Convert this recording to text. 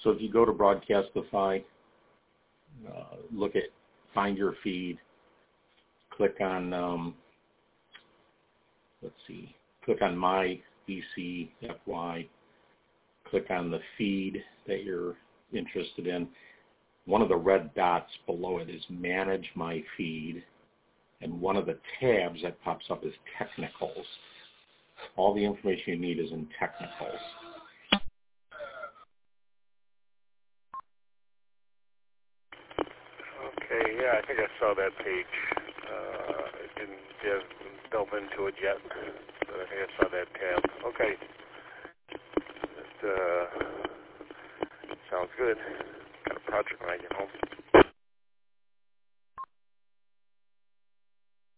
So if you go to Broadcastify, look at Find Your Feed, click on, click on My BCFY, click on the feed that you're interested in. One of the red dots below it is Manage My Feed, and one of the tabs that pops up is Technicals. All the information you need is in Technicals. Okay, yeah, I think I saw that page. I didn't delve into it yet, but I think I saw that tab. Okay. That sounds good. Got a project when I get home.